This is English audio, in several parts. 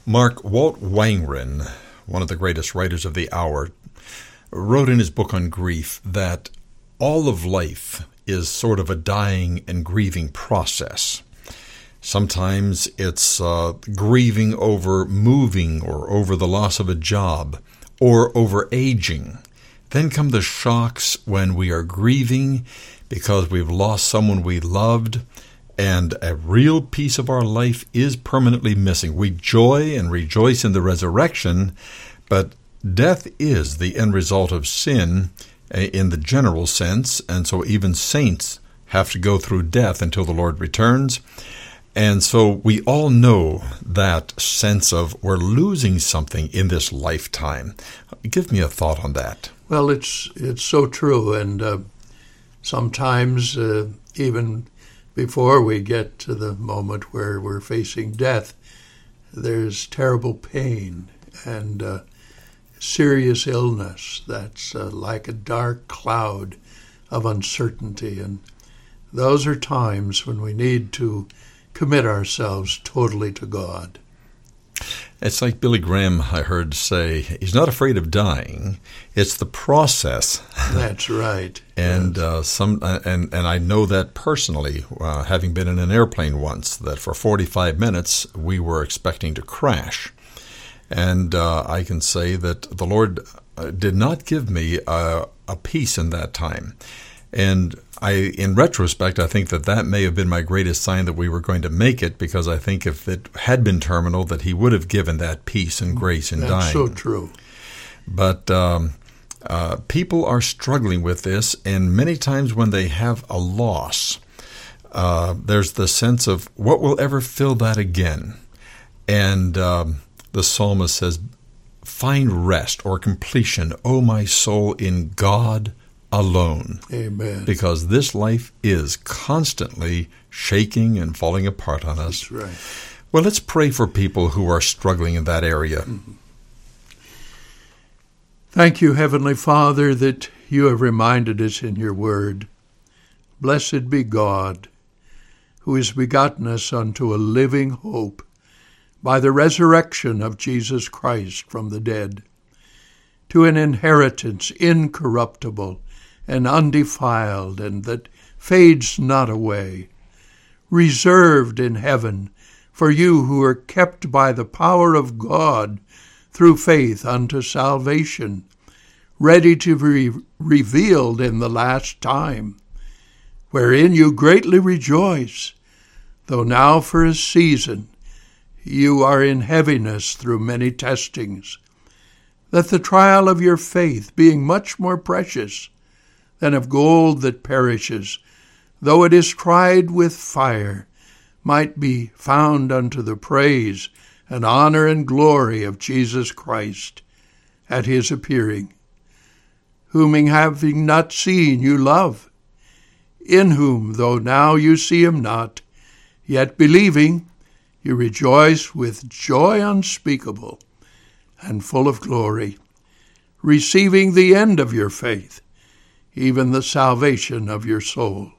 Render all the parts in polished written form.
Mark, Walt Wangerin, one of the greatest writers of the hour, wrote in his book on grief that all of life is sort of a dying and grieving process. Sometimes it's grieving over moving or over the loss of a job or over aging. Then come the shocks when we are grieving because we've lost someone we loved and a real piece of our life is permanently missing. We joy and rejoice in the resurrection, but death is the end result of sin in the general sense, and so even saints have to go through death until the Lord returns. And so we all know that sense of we're losing something in this lifetime. Give me a thought on that. Well, it's so true, and sometimes even before we get to the moment where we're facing death, there's terrible pain and serious illness that's like a dark cloud of uncertainty, and those are times when we need to commit ourselves totally to God. It's like Billy Graham, I heard say, he's not afraid of dying. It's the process. That's right. And yes. And I know that personally, having been in an airplane once, that for 45 minutes we were expecting to crash. And I can say that the Lord did not give me a peace in that time. And in retrospect, I think that may have been my greatest sign that we were going to make it, because I think if it had been terminal, that he would have given that peace and grace in dying. That's so true. But people are struggling with this, and many times when they have a loss, there's the sense of what will ever fill that again. And the psalmist says, "Find rest or completion, O my soul, in God alone." Amen. Because this life is constantly shaking and falling apart on us. That's right. Well, let's pray for people who are struggling in that area. Mm-hmm. Thank you, Heavenly Father, that you have reminded us in your word. Blessed be God, who has begotten us unto a living hope by the resurrection of Jesus Christ from the dead, to an inheritance incorruptible and undefiled, and that fades not away, reserved in heaven for you who are kept by the power of God through faith unto salvation, ready to be revealed in the last time, wherein you greatly rejoice, though now for a season you are in heaviness through many testings, that the trial of your faith, being much more precious than of gold that perishes, though it is tried with fire, might be found unto the praise and honor and glory of Jesus Christ at his appearing, whom having not seen you love, in whom, though now you see him not, yet believing, you rejoice with joy unspeakable and full of glory, receiving the end of your faith, even the salvation of your soul.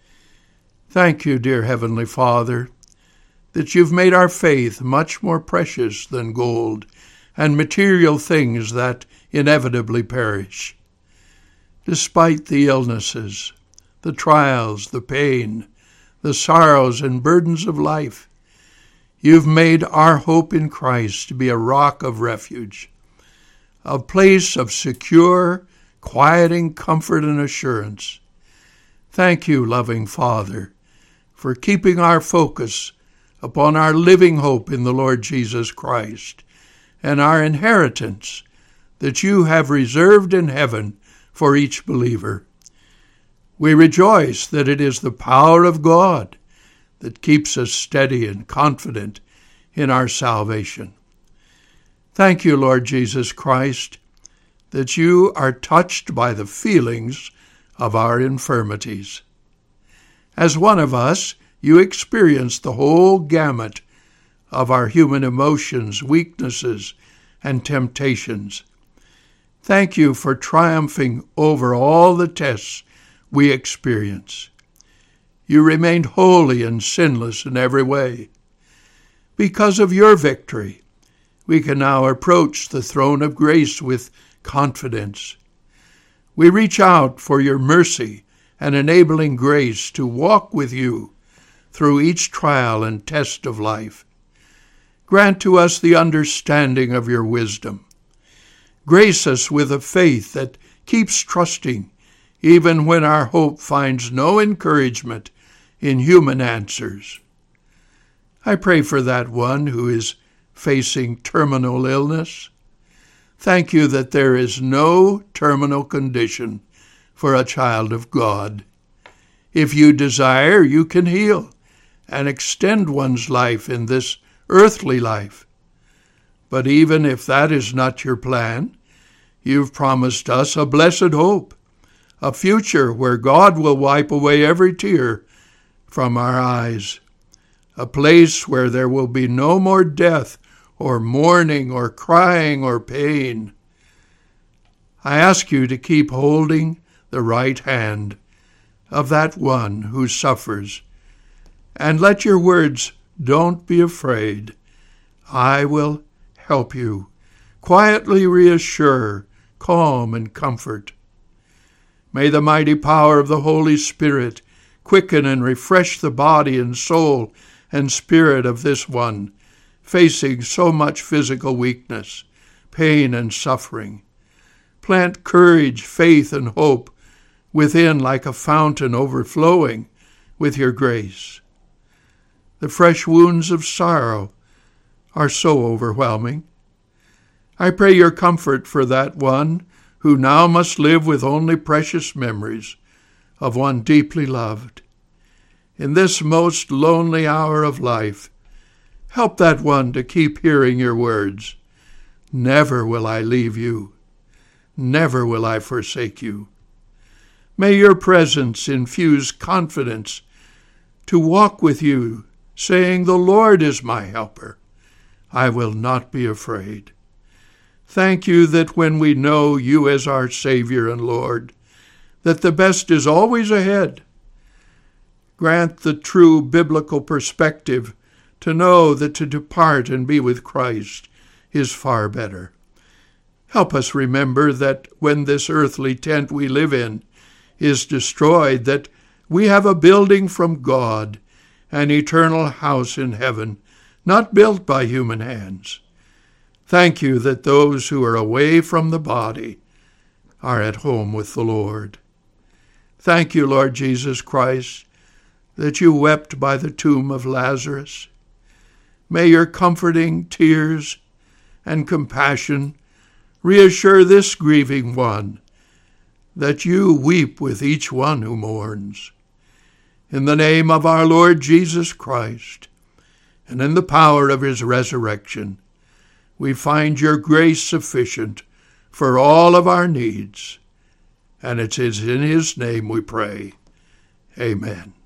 Thank you, dear Heavenly Father, that you've made our faith much more precious than gold and material things that inevitably perish. Despite the illnesses, the trials, the pain, the sorrows and burdens of life, you've made our hope in Christ to be a rock of refuge, a place of secure, quieting comfort and assurance. Thank you, loving Father, for keeping our focus upon our living hope in the Lord Jesus Christ and our inheritance that you have reserved in heaven for each believer. We rejoice that it is the power of God that keeps us steady and confident in our salvation. Thank you, Lord Jesus Christ, that you are touched by the feelings of our infirmities. As one of us, you experience the whole gamut of our human emotions, weaknesses, and temptations. Thank you for triumphing over all the tests we experience. You remained holy and sinless in every way. Because of your victory, we can now approach the throne of grace with confidence. We reach out for your mercy and enabling grace to walk with you through each trial and test of life. Grant to us the understanding of your wisdom. Grace us with a faith that keeps trusting, even when our hope finds no encouragement in human answers. I pray for that one who is facing terminal illness. Thank you that there is no terminal condition for a child of God. If you desire, you can heal and extend one's life in this earthly life. But even if that is not your plan, you've promised us a blessed hope, a future where God will wipe away every tear from our eyes, a place where there will be no more death or mourning or crying or pain. I ask you to keep holding the right hand of that one who suffers, and let your words, "Don't be afraid. I will help you," quietly reassure, calm, and comfort. May the mighty power of the Holy Spirit quicken and refresh the body and soul and spirit of this one, facing so much physical weakness, pain, and suffering. Plant courage, faith, and hope within like a fountain overflowing with your grace. The fresh wounds of sorrow are so overwhelming. I pray your comfort for that one who now must live with only precious memories of one deeply loved. In this most lonely hour of life, help that one to keep hearing your words. Never will I leave you. Never will I forsake you. May your presence infuse confidence to walk with you, saying, "The Lord is my helper. I will not be afraid." Thank you that when we know you as our Savior and Lord, that the best is always ahead. Grant the true biblical perspective to know that to depart and be with Christ is far better. Help us remember that when this earthly tent we live in is destroyed, that we have a building from God, an eternal house in heaven, not built by human hands. Thank you that those who are away from the body are at home with the Lord. Thank you, Lord Jesus Christ, that you wept by the tomb of Lazarus. May your comforting tears and compassion reassure this grieving one, that you weep with each one who mourns. In the name of our Lord Jesus Christ, and in the power of his resurrection, we find your grace sufficient for all of our needs. And it is in his name we pray. Amen.